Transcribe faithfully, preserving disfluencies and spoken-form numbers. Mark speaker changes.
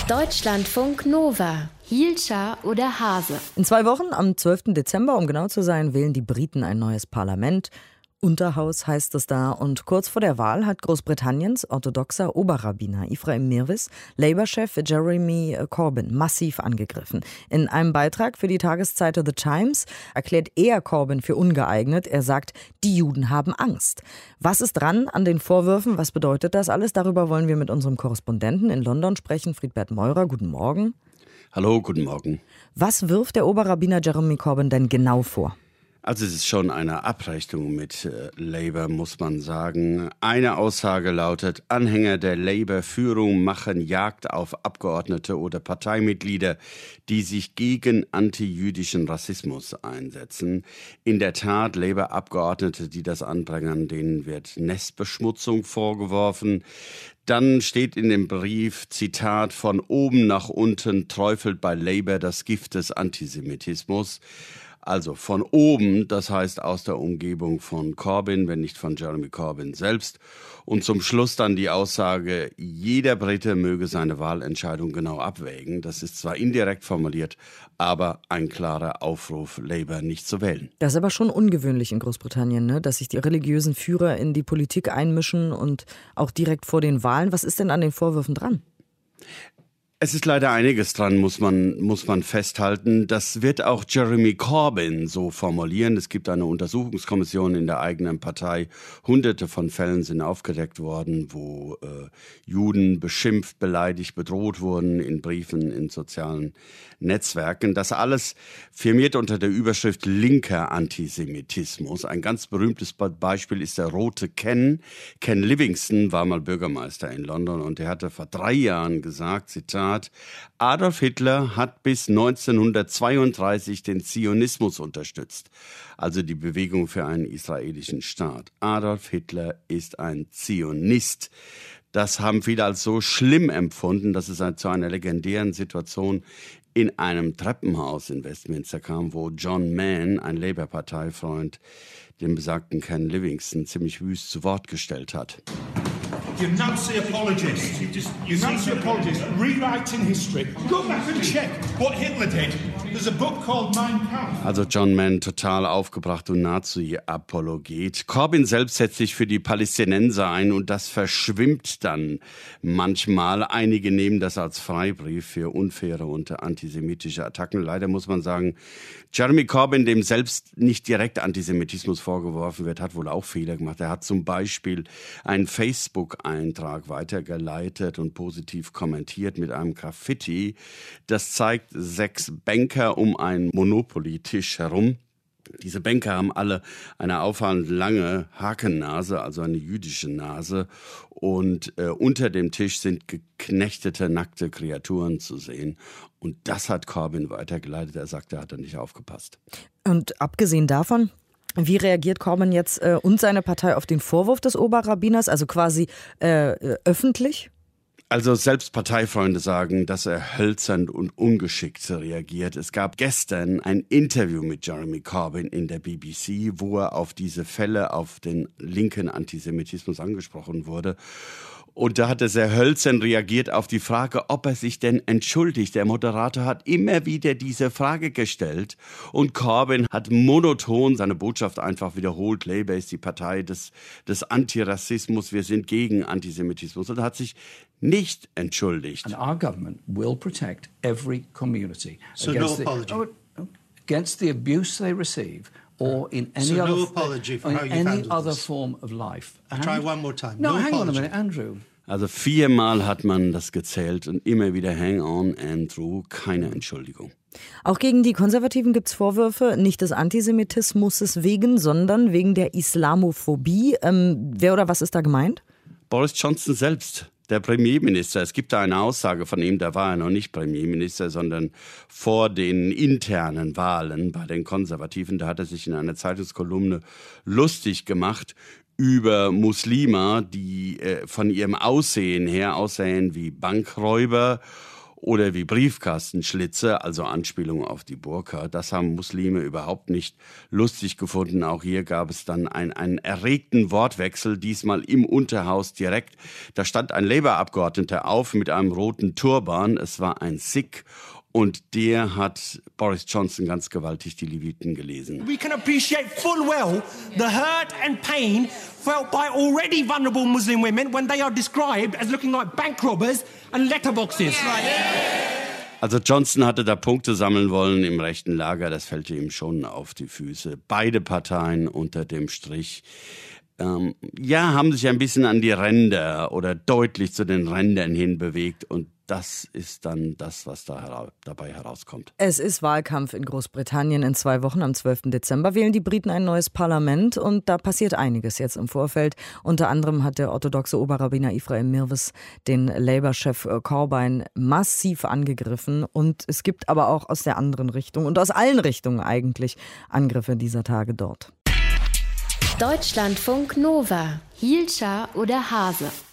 Speaker 1: Deutschlandfunk Nova. Hielscher oder Hase?
Speaker 2: In zwei Wochen, am zwölften Dezember, um genau zu sein, wählen die Briten ein neues Parlament. Unterhaus heißt es da. Und kurz vor der Wahl hat Großbritanniens orthodoxer Oberrabbiner Ephraim Mirwis Labour-Chef Jeremy Corbyn massiv angegriffen. In einem Beitrag für die Tageszeit The Times erklärt er Corbyn für ungeeignet. Er sagt, die Juden haben Angst. Was ist dran an den Vorwürfen? Was bedeutet das alles? Darüber wollen wir mit unserem Korrespondenten in London sprechen, Friedbert Meurer. Guten Morgen.
Speaker 3: Hallo, guten Morgen.
Speaker 2: Was wirft der Oberrabbiner Jeremy Corbyn denn genau vor?
Speaker 3: Also es ist schon eine Abrechnung mit äh, Labour, muss man sagen. Eine Aussage lautet, Anhänger der Labour-Führung machen Jagd auf Abgeordnete oder Parteimitglieder, die sich gegen antijüdischen Rassismus einsetzen. In der Tat, Labour-Abgeordnete, die das anprangern, denen wird Nestbeschmutzung vorgeworfen. Dann steht in dem Brief, Zitat, von oben nach unten träufelt bei Labour das Gift des Antisemitismus. Also von oben, das heißt aus der Umgebung von Corbyn, wenn nicht von Jeremy Corbyn selbst. Und zum Schluss dann die Aussage, jeder Brite möge seine Wahlentscheidung genau abwägen. Das ist zwar indirekt formuliert, aber ein klarer Aufruf, Labour nicht zu wählen.
Speaker 2: Das ist aber schon ungewöhnlich in Großbritannien, ne? Dass sich die religiösen Führer in die Politik einmischen und auch direkt vor den Wahlen. Was ist denn an den Vorwürfen dran?
Speaker 3: Es ist leider einiges dran, muss man, muss man festhalten. Das wird auch Jeremy Corbyn so formulieren. Es gibt eine Untersuchungskommission in der eigenen Partei. Hunderte von Fällen sind aufgedeckt worden, wo äh, Juden beschimpft, beleidigt, bedroht wurden in Briefen, in sozialen Netzwerken. Das alles firmiert unter der Überschrift linker Antisemitismus. Ein ganz berühmtes Beispiel ist der rote Ken. Ken Livingstone war mal Bürgermeister in London und er hatte vor drei Jahren gesagt, Zitat, Adolf Hitler hat bis neunzehnhundertzweiunddreißig den Zionismus unterstützt, also die Bewegung für einen israelischen Staat. Adolf Hitler ist ein Zionist. Das haben viele als so schlimm empfunden, dass es zu einer legendären Situation in einem Treppenhaus in Westminster kam, wo John Mann, ein Labour-Parteifreund, den besagten Ken Livingstone ziemlich wüst zu Wort gestellt hat.
Speaker 4: You Nazi apologist. You just you Nazi apologist rewriting history. Go back and check what Hitler did. There's a book called Mein Kampf.
Speaker 3: Also John Mann total aufgebracht und Nazi-Apologet. Corbyn selbst setzt sich für die Palästinenser ein und das verschwimmt dann manchmal. Einige nehmen das als Freibrief für unfaire und antisemitische Attacken. Leider muss man sagen, Jeremy Corbyn, dem selbst nicht direkt Antisemitismus vorgeworfen wird, hat wohl auch Fehler gemacht. Er hat zum Beispiel einen Facebook-Eintrag weitergeleitet und positiv kommentiert mit einem Graffiti. Das zeigt sechs Banker um einen Monopoly-Tisch herum. Diese Banker haben alle eine auffallend lange Hakennase, also eine jüdische Nase. Und äh, unter dem Tisch sind geknechtete, nackte Kreaturen zu sehen. Und das hat Corbyn weitergeleitet. Er sagt, er hat da nicht aufgepasst.
Speaker 2: Und abgesehen davon, wie reagiert Corbyn jetzt äh, und seine Partei auf den Vorwurf des Oberrabbiners, also quasi äh, äh, öffentlich?
Speaker 3: Also selbst Parteifreunde sagen, dass er hölzern und ungeschickt reagiert. Es gab gestern ein Interview mit Jeremy Corbyn in der B B C, wo er auf diese Fälle, auf den linken Antisemitismus angesprochen wurde. Und da hat er sehr hölzern reagiert auf die Frage, ob er sich denn entschuldigt. Der Moderator hat immer wieder diese Frage gestellt und Corbyn hat monoton seine Botschaft einfach wiederholt. Labour ist die Partei des, des Antirassismus, wir sind gegen Antisemitismus, und er hat sich nicht entschuldigt.
Speaker 5: And our government will protect every community
Speaker 4: So no apology.
Speaker 5: The, oh, against the abuse they receive. Or in any
Speaker 4: so
Speaker 5: other,
Speaker 4: no apology for how
Speaker 5: in
Speaker 4: you've
Speaker 5: any
Speaker 4: handled
Speaker 5: other
Speaker 4: this.
Speaker 5: form of life.
Speaker 4: I'll try one more time.
Speaker 5: No,
Speaker 4: No
Speaker 5: hang on a
Speaker 4: apology.
Speaker 5: minute, Andrew.
Speaker 3: Also viermal hat man das gezählt und immer wieder hang on, Andrew, keine Entschuldigung.
Speaker 2: Auch gegen die Konservativen gibt es Vorwürfe, nicht des Antisemitismus wegen, sondern wegen der Islamophobie. Ähm, wer oder was ist da gemeint?
Speaker 3: Boris Johnson selbst. Der Premierminister, es gibt da eine Aussage von ihm, da war er noch nicht Premierminister, sondern vor den internen Wahlen bei den Konservativen, da hat er sich in einer Zeitungskolumne lustig gemacht über Muslime, die äh, von ihrem Aussehen her aussehen wie Bankräuber oder wie Briefkastenschlitze, also Anspielung auf die Burka. Das haben Muslime überhaupt nicht lustig gefunden. Auch hier gab es dann ein, einen erregten Wortwechsel, diesmal im Unterhaus direkt. Da stand ein Labour-Abgeordneter auf mit einem roten Turban. Es war ein Sikh. Und der hat Boris Johnson ganz gewaltig die Leviten gelesen.
Speaker 6: We can appreciate full well the hurt and pain felt by already vulnerable Muslim women when they are described as looking like bank robbers and letterboxes.
Speaker 3: Also Johnson hatte da Punkte sammeln wollen im rechten Lager, das fällte ihm schon auf die Füße. Beide Parteien unter dem Strich. Ähm, ja, haben sich ein bisschen an die Ränder oder deutlich zu den Rändern hin bewegt und das ist dann das, was da hera- dabei herauskommt.
Speaker 2: Es ist Wahlkampf in Großbritannien. In zwei Wochen, am zwölften Dezember, wählen die Briten ein neues Parlament. Und da passiert einiges jetzt im Vorfeld. Unter anderem hat der orthodoxe Oberrabbiner Ephraim Mirwis den Labour-Chef Corbyn massiv angegriffen. Und es gibt aber auch aus der anderen Richtung und aus allen Richtungen eigentlich Angriffe dieser Tage dort.
Speaker 1: Deutschlandfunk Nova, Hielscher oder Hase.